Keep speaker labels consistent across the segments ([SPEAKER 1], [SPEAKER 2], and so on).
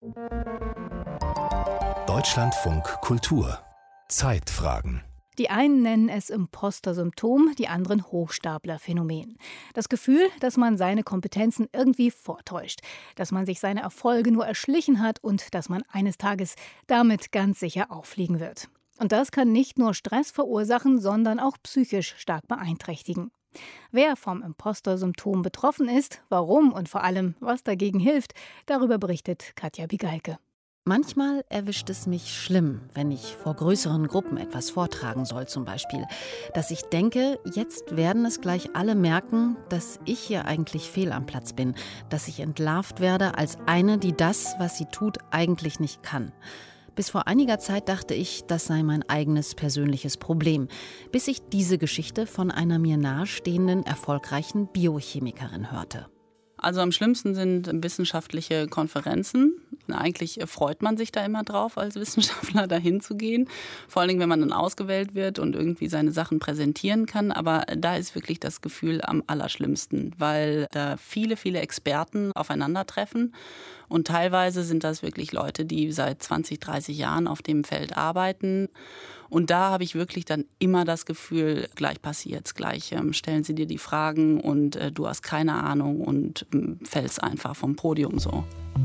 [SPEAKER 1] Deutschlandfunk Kultur. Zeitfragen.
[SPEAKER 2] Die einen nennen es Imposter-Symptom, die anderen Hochstapler-Phänomen. Das Gefühl, dass man seine Kompetenzen irgendwie vortäuscht, dass man sich seine Erfolge nur erschlichen hat und dass man eines Tages damit ganz sicher auffliegen wird. Und das kann nicht nur Stress verursachen, sondern auch psychisch stark beeinträchtigen. Wer vom Imposter-Symptom betroffen ist, warum und vor allem, was dagegen hilft, darüber berichtet Katja Bigalke.
[SPEAKER 3] Manchmal erwischt es mich schlimm, wenn ich vor größeren Gruppen etwas vortragen soll zum Beispiel, dass ich denke, jetzt werden es gleich alle merken, dass ich hier eigentlich fehl am Platz bin, dass ich entlarvt werde als eine, die das, was sie tut, eigentlich nicht kann. Bis vor einiger Zeit dachte ich, das sei mein eigenes persönliches Problem, bis ich diese Geschichte von einer mir nahestehenden, erfolgreichen Biochemikerin hörte.
[SPEAKER 4] Also am schlimmsten sind wissenschaftliche Konferenzen. Eigentlich freut man sich da immer drauf, als Wissenschaftler dahin zu gehen. Vor allen Dingen, wenn man dann ausgewählt wird und irgendwie seine Sachen präsentieren kann. Aber da ist wirklich das Gefühl am allerschlimmsten, weil da viele, viele Experten aufeinandertreffen. Und teilweise sind das wirklich Leute, die seit 20, 30 Jahren auf dem Feld arbeiten. Und da habe ich wirklich dann immer das Gefühl, gleich passiert's, gleich stellen sie dir die Fragen und du hast keine Ahnung und fällst einfach vom Podium so.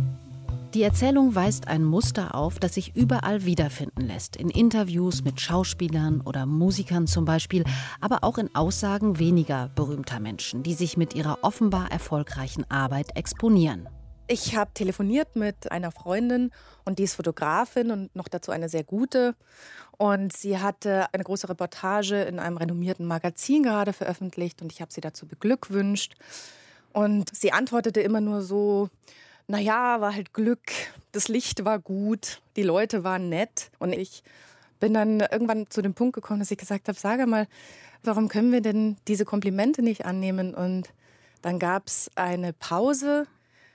[SPEAKER 3] Die Erzählung weist ein Muster auf, das sich überall wiederfinden lässt. In Interviews mit Schauspielern oder Musikern zum Beispiel, aber auch in Aussagen weniger berühmter Menschen, die sich mit ihrer offenbar erfolgreichen Arbeit exponieren.
[SPEAKER 5] Ich habe telefoniert mit einer Freundin und die ist Fotografin und noch dazu eine sehr gute. Und sie hatte eine große Reportage in einem renommierten Magazin gerade veröffentlicht und ich habe sie dazu beglückwünscht. Und sie antwortete immer nur so, naja, war halt Glück, das Licht war gut, die Leute waren nett. Und ich bin dann irgendwann zu dem Punkt gekommen, dass ich gesagt habe, sage mal, warum können wir denn diese Komplimente nicht annehmen? Und dann gab es eine Pause.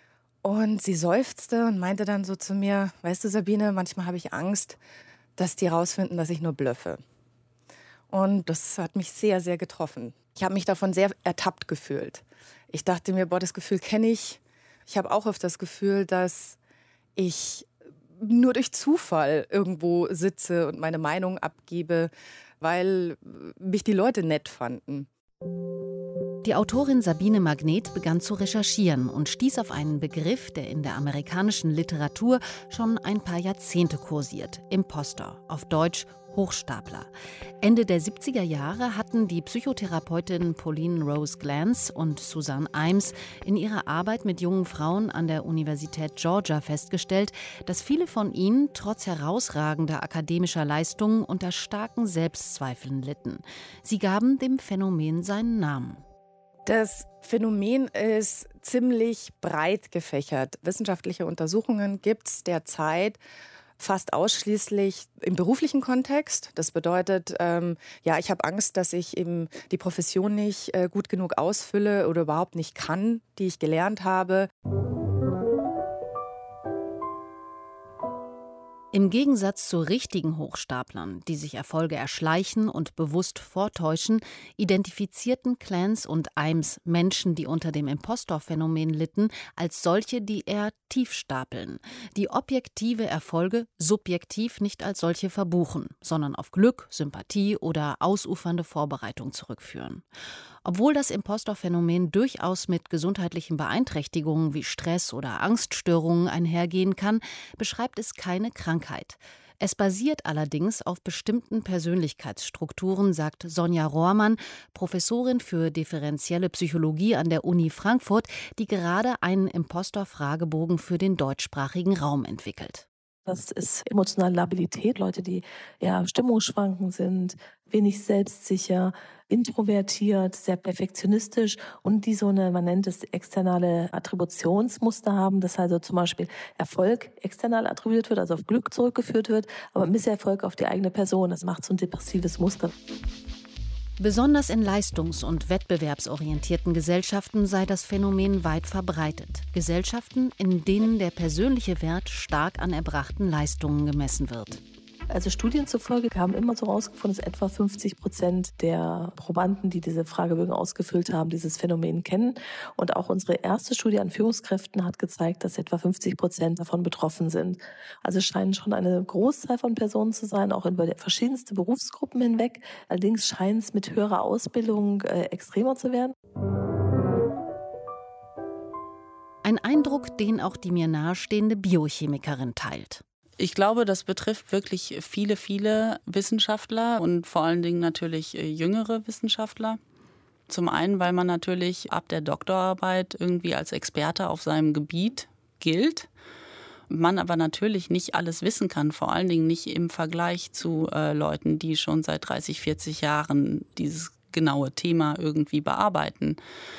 [SPEAKER 5] Und sie seufzte und meinte dann so zu mir, weißt du Sabine, manchmal habe ich Angst, dass die rausfinden, dass ich nur blöffe. Und das hat mich sehr, sehr getroffen. Ich habe mich davon sehr ertappt gefühlt. Ich dachte mir, das Gefühl kenne ich. Ich habe auch oft das Gefühl, dass ich nur durch Zufall irgendwo sitze und meine Meinung abgebe, weil mich die Leute nett fanden.
[SPEAKER 3] Die Autorin Sabine Magnet begann zu recherchieren und stieß auf einen Begriff, der in der amerikanischen Literatur schon ein paar Jahrzehnte kursiert: Imposter, auf Deutsch Hochstapler. Ende der 70er Jahre hatten die Psychotherapeutinnen Pauline Rose Glantz und Suzanne Imes in ihrer Arbeit mit jungen Frauen an der Universität Georgia festgestellt, dass viele von ihnen trotz herausragender akademischer Leistungen unter starken Selbstzweifeln litten. Sie gaben dem Phänomen seinen Namen.
[SPEAKER 5] Das Phänomen ist ziemlich breit gefächert. Wissenschaftliche Untersuchungen gibt es derzeit fast ausschließlich im beruflichen Kontext. Das bedeutet, ich habe Angst, dass ich eben die Profession nicht gut genug ausfülle oder überhaupt nicht kann, die ich gelernt habe.
[SPEAKER 3] Im Gegensatz zu richtigen Hochstaplern, die sich Erfolge erschleichen und bewusst vortäuschen, identifizierten Glantz und Imes Menschen, die unter dem Impostor-Phänomen litten, als solche, die eher tief stapeln, die objektive Erfolge subjektiv nicht als solche verbuchen, sondern auf Glück, Sympathie oder ausufernde Vorbereitung zurückführen. Obwohl das Impostor-Phänomen durchaus mit gesundheitlichen Beeinträchtigungen wie Stress oder Angststörungen einhergehen kann, beschreibt es keine Krankheit. Es basiert allerdings auf bestimmten Persönlichkeitsstrukturen, sagt Sonja Rohrmann, Professorin für differenzielle Psychologie an der Uni Frankfurt, die gerade einen Impostor-Fragebogen für den deutschsprachigen Raum entwickelt.
[SPEAKER 6] Das ist emotionale Labilität, Leute, die eher stimmungsschwankend sind, wenig selbstsicher, introvertiert, sehr perfektionistisch und die so eine, man nennt es externe Attributionsmuster haben, dass also zum Beispiel Erfolg external attribuiert wird, also auf Glück zurückgeführt wird, aber Misserfolg auf die eigene Person. Das macht so ein depressives Muster.
[SPEAKER 3] Besonders in leistungs- und wettbewerbsorientierten Gesellschaften sei das Phänomen weit verbreitet. Gesellschaften, in denen der persönliche Wert stark an erbrachten Leistungen gemessen wird.
[SPEAKER 6] Also Studien zufolge haben immer so rausgefunden, dass etwa 50% der Probanden, die diese Fragebögen ausgefüllt haben, dieses Phänomen kennen. Und auch unsere erste Studie an Führungskräften hat gezeigt, dass etwa 50% davon betroffen sind. Also es scheinen schon eine Großzahl von Personen zu sein, auch über verschiedenste Berufsgruppen hinweg. Allerdings scheint es mit höherer Ausbildung extremer zu werden.
[SPEAKER 3] Ein Eindruck, den auch die mir nahestehende Biochemikerin teilt.
[SPEAKER 4] Ich glaube, das betrifft wirklich viele, viele Wissenschaftler und vor allen Dingen natürlich jüngere Wissenschaftler. Zum einen, weil man natürlich ab der Doktorarbeit irgendwie als Experte auf seinem Gebiet gilt. Man aber natürlich nicht alles wissen kann, vor allen Dingen nicht im Vergleich zu Leuten, die schon seit 30, 40 Jahren dieses genaue Thema irgendwie bearbeiten.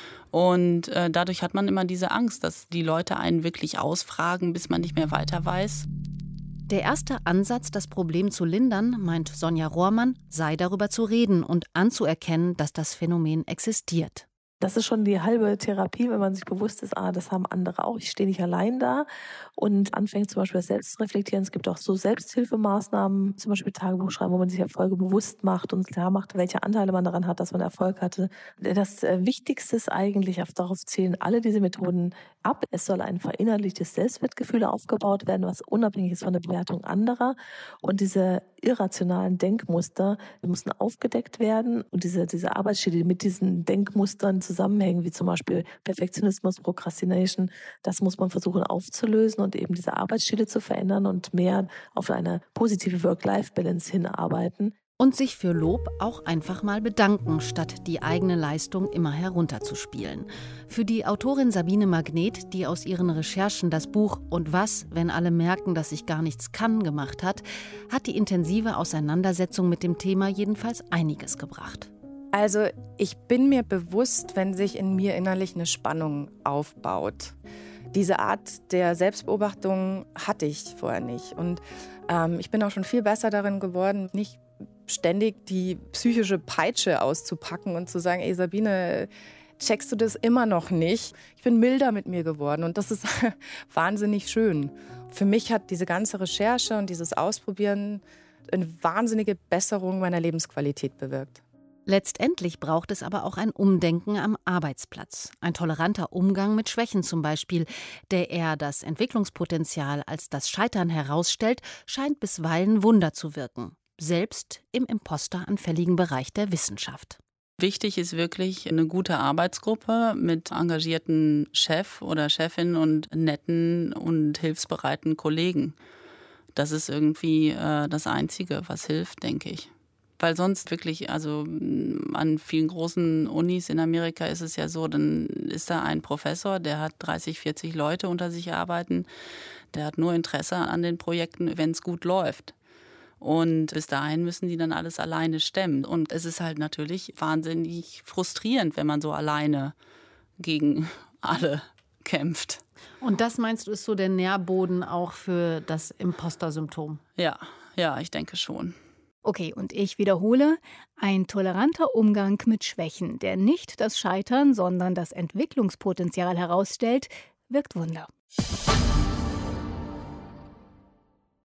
[SPEAKER 4] Und dadurch hat man immer diese Angst, dass die Leute einen wirklich ausfragen, bis man nicht mehr weiter weiß.
[SPEAKER 3] Der erste Ansatz, das Problem zu lindern, meint Sonja Rohrmann, sei darüber zu reden und anzuerkennen, dass das Phänomen existiert.
[SPEAKER 6] Das ist schon die halbe Therapie, wenn man sich bewusst ist, das haben andere auch, ich stehe nicht allein da und anfängt zum Beispiel das Selbstreflektieren. Es gibt auch so Selbsthilfemaßnahmen, zum Beispiel Tagebuch schreiben, wo man sich Erfolge bewusst macht und klar macht, welche Anteile man daran hat, dass man Erfolg hatte. Das Wichtigste ist eigentlich, darauf zählen alle diese Methoden ab. Es soll ein verinnerlichtes Selbstwertgefühl aufgebaut werden, was unabhängig ist von der Bewertung anderer. Und diese irrationalen Denkmuster müssen aufgedeckt werden. Und diese Arbeitsstile, die mit diesen Denkmustern zusammenhängen, wie zum Beispiel Perfektionismus, Procrastination, das muss man versuchen aufzulösen und eben diese Arbeitsstile zu verändern und mehr auf eine positive Work-Life-Balance hinarbeiten.
[SPEAKER 3] Und sich für Lob auch einfach mal bedanken, statt die eigene Leistung immer herunterzuspielen. Für die Autorin Sabine Magnet, die aus ihren Recherchen das Buch »Und was, wenn alle merken, dass ich gar nichts kann« gemacht hat, hat die intensive Auseinandersetzung mit dem Thema jedenfalls einiges gebracht.
[SPEAKER 5] Also ich bin mir bewusst, wenn sich in mir innerlich eine Spannung aufbaut. Diese Art der Selbstbeobachtung hatte ich vorher nicht. Und ich bin auch schon viel besser darin geworden, nicht ständig die psychische Peitsche auszupacken und zu sagen, ey Sabine, checkst du das immer noch nicht? Ich bin milder mit mir geworden und das ist wahnsinnig schön. Für mich hat diese ganze Recherche und dieses Ausprobieren eine wahnsinnige Besserung meiner Lebensqualität bewirkt.
[SPEAKER 3] Letztendlich braucht es aber auch ein Umdenken am Arbeitsplatz. Ein toleranter Umgang mit Schwächen zum Beispiel, der eher das Entwicklungspotenzial als das Scheitern herausstellt, scheint bisweilen Wunder zu wirken. Selbst im imposteranfälligen Bereich der Wissenschaft.
[SPEAKER 4] Wichtig ist wirklich eine gute Arbeitsgruppe mit engagierten Chef oder Chefin und netten und hilfsbereiten Kollegen. Das ist irgendwie das Einzige, was hilft, denke ich. Weil sonst wirklich, also an vielen großen Unis in Amerika ist es ja so, dann ist da ein Professor, der hat 30, 40 Leute unter sich arbeiten. Der hat nur Interesse an den Projekten, wenn es gut läuft. Und bis dahin müssen die dann alles alleine stemmen. Und es ist halt natürlich wahnsinnig frustrierend, wenn man so alleine gegen alle kämpft.
[SPEAKER 3] Und das meinst du, ist so der Nährboden auch für das Imposter-Symptom?
[SPEAKER 4] Ja, ich denke schon.
[SPEAKER 2] Okay, und ich wiederhole, ein toleranter Umgang mit Schwächen, der nicht das Scheitern, sondern das Entwicklungspotenzial herausstellt, wirkt Wunder.